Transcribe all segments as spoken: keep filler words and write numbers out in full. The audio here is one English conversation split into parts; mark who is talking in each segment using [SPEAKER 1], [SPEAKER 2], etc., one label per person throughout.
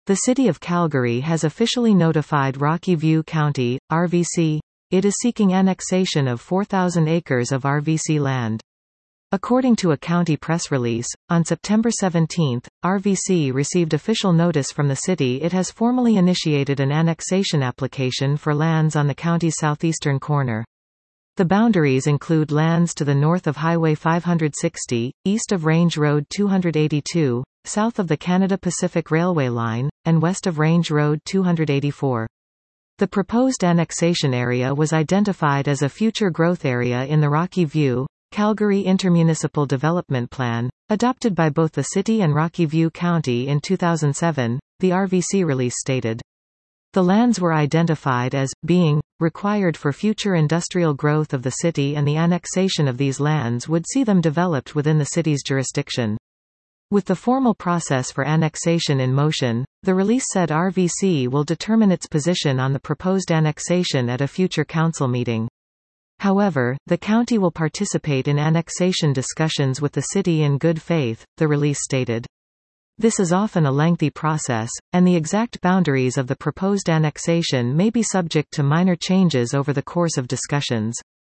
[SPEAKER 1] The City of Calgary has officially notified Rocky View County, R V C. It is seeking annexation of four thousand acres of R V C land. According to a county press release, on September seventeenth, R V C received official notice from the city it has formally initiated an annexation application for lands on the county's southeastern corner. The boundaries include lands to the north of Highway five sixty, east of Range Road two eighty-two, south of the Canada Pacific Railway line, and west of Range Road two eighty-four. The proposed annexation area was identified as a future growth area in the Rocky View, Calgary Intermunicipal Development Plan, adopted by both the city and Rocky View County in two thousand seven, the R V C release stated. The lands were identified as being required for future industrial growth of the city, and the annexation of these lands would see them developed within the city's jurisdiction. With the formal process for annexation in motion, the release said R V C will determine its position on the proposed annexation at a future council meeting. However, the county will participate in annexation discussions with the city in good faith, the release stated. This is often a lengthy process, and the exact boundaries of the proposed annexation may be subject to minor changes over the course of discussions.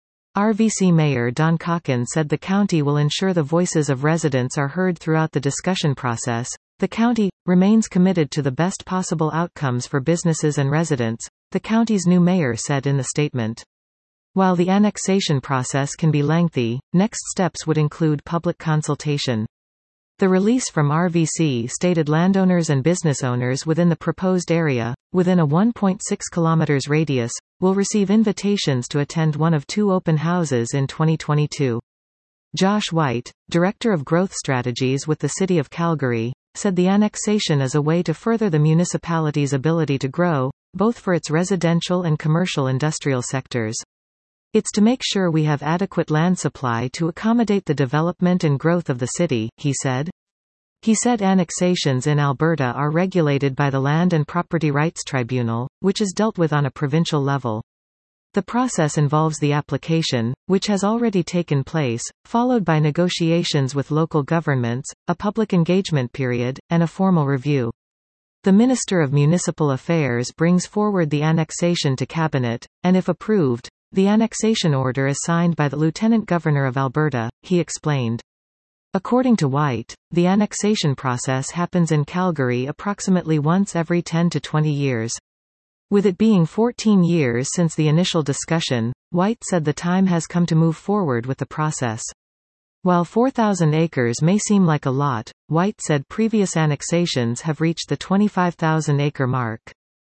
[SPEAKER 1] R V C Mayor Don Cocken said the county will ensure the voices of residents are heard throughout the discussion process. The county remains committed to the best possible outcomes for businesses and residents, the county's new mayor said in the statement. While the annexation process can be lengthy, next steps would include public consultation. The release from R V C stated landowners and business owners within the proposed area, within a one point six kilometers radius, will receive invitations to attend one of two open houses in twenty twenty-two. Josh White, Director of Growth Strategies with the City of Calgary, said the annexation is a way to further the municipality's ability to grow, both for its residential and commercial industrial sectors. It's to make sure we have adequate land supply to accommodate the development and growth of the city, he said. He said annexations in Alberta are regulated by the Land and Property Rights Tribunal, which is dealt with on a provincial level. The process involves the application, which has already taken place, followed by negotiations with local governments, a public engagement period, and a formal review. The Minister of Municipal Affairs brings forward the annexation to Cabinet, and if approved, the annexation order is signed by the Lieutenant Governor of Alberta, he explained. According to White, the annexation process happens in Calgary approximately once every ten to twenty years. With it being fourteen years since the initial discussion, White said the time has come to move forward with the process. While four thousand acres may seem like a lot, White said previous annexations have reached the twenty-five thousand acre mark.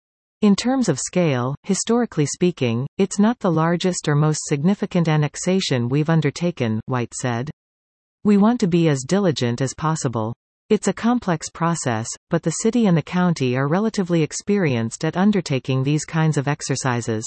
[SPEAKER 1] In terms of scale, historically speaking, it's not the largest or most significant annexation we've undertaken, White said. We want to be as diligent as possible. It's a complex process, but the city and the county are relatively experienced at undertaking these kinds of exercises.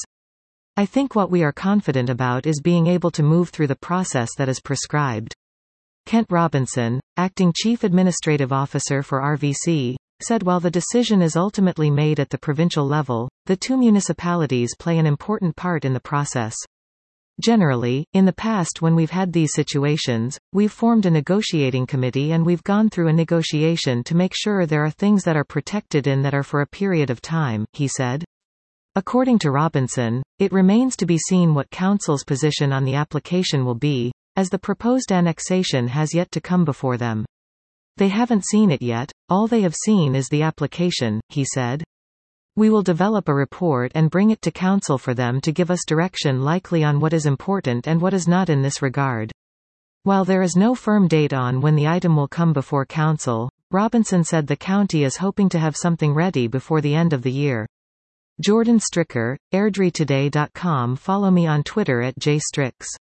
[SPEAKER 1] I think what we are confident about is being able to move through the process that is prescribed. Kent Robinson, Acting Chief Administrative Officer for R V C, said while the decision is ultimately made at the provincial level, the two municipalities play an important part in the process. Generally, in the past when we've had these situations, we've formed a negotiating committee and we've gone through a negotiation to make sure there are things that are protected in that are for a period of time, he said. According to Robinson, it remains to be seen what Council's position on the application will be, as the proposed annexation has yet to come before them. They haven't seen it yet, all they have seen is the application, he said. We will develop a report and bring it to Council for them to give us direction likely on what is important and what is not in this regard. While there is no firm date on when the item will come before Council, Robinson said the county is hoping to have something ready before the end of the year. Jordan Stricker, Airdrie Today dot com. Follow me on Twitter at jstricks.